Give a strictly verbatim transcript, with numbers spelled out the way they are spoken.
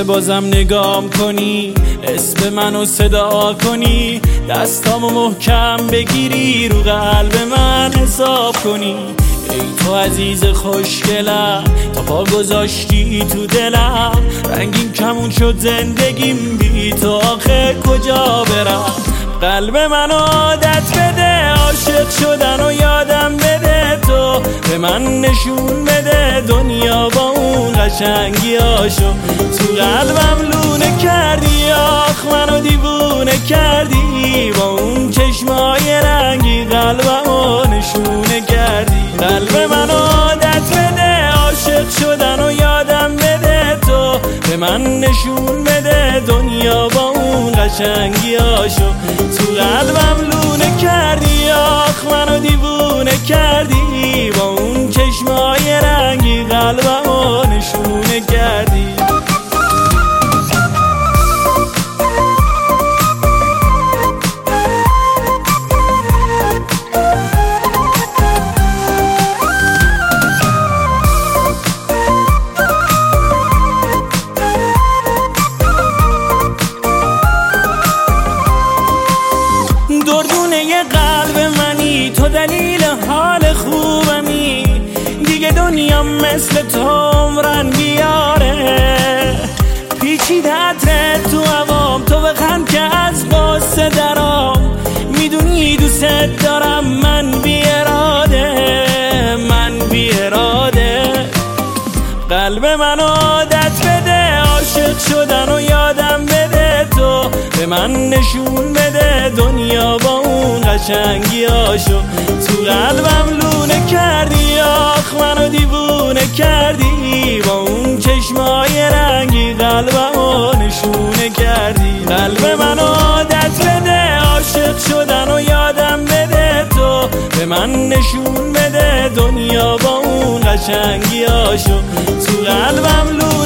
که بازم نگام کنی، اسم منو صدا کنی، دستامو محکم بگیری، رو قلب من حساب کنی. ای تو عزیز خوشگلم، تا پا گذاشتی تو دلم، رنگین کمون شد زندگیم، بی تو آخه کجا برم؟ قلب من عادت بده، عاشق شدن و یادم بده، تو به من نشون بده دنیا با اون قشنگیاشو. تو قلبم لونه کردی، آخ منو دیوونه کردی، با اون چشمای رنگی قلبمو نشونه کردی. قلب من عادت بده، عاشق شدن و یادم بده، تو به من نشون بده دنیا با اون قشنگیاشو. تو قلبم لونه کردی، آخ منو دیوونه کردی، با اون چشمای رنگی قلبمو نشونه کردی. دردونه قلب منی، تو دلیل حال خوبمی، دیگه دنیا مثل تو عمرن بیاره. پیچیده عطر تو هوام، تو بخند که از قصه درام، میدونی دوست دارم من بی اراده، من بی اراده. قلب من عادت بده، عاشق شدن و یادم بده، تو به من نشون بده دنیا با اون قشنگیاشو. تو قلبم لونه کردی، آخ منو دیوونه کردی، با اون چشمای رنگی قلبمو نشونه کردی. قلب من عادت بده، عاشق شدن و یادم بده، تو به من نشون بده دنیا با اون قشنگیاشو. تو قلبم لونه